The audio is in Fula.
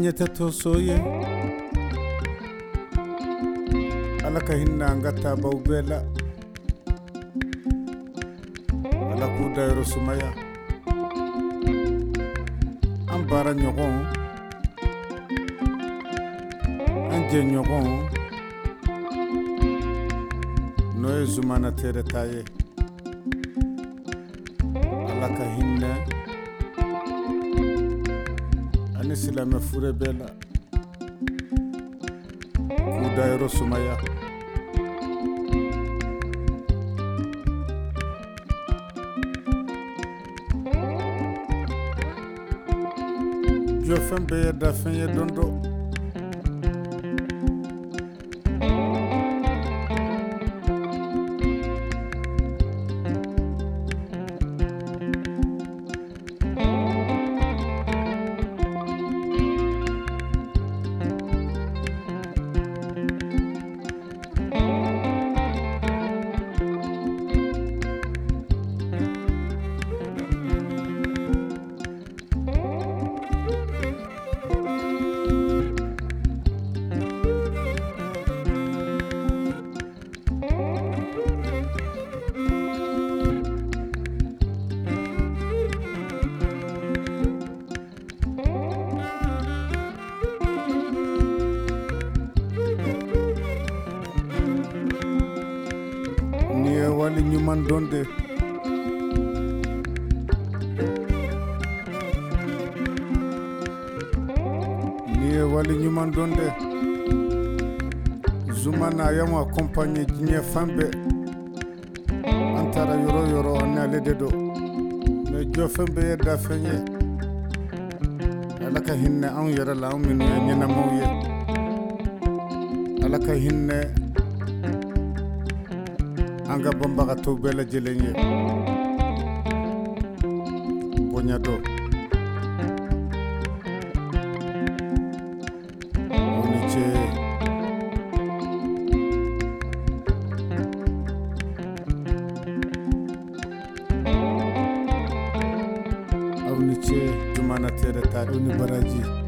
tiñete to soye ala ka hinna ngata baw bela ala ku dayro sumaya an bara ɲɔgɔn an jɛ ɲɔgɔn n'o ye zumana tere ta ye ala ka hinɛ ani silamɛ fure bɛɛ la k'u dayɔrɔ sumaya jɔ fɛn bɛɛ ye dafɛn ye don dɔ wali ɲuman don de ni ye wali ɲuman don de Zumana a y'anw accompagner diɲɛ fan bɛɛ an taara yɔrɔ yɔrɔ an n'ale de don mais jɔ fɛn bɛɛ ye dafɛn ye ala ka hinɛ anw yɛrɛ la anw minnu ye ɲɛnamaw ye ala ka hinɛ an ka banbagatɔw bɛɛ lajɛlen ye bonya dɔ aw ni ce aw ni ce Zumana Tere ta aw ni baraji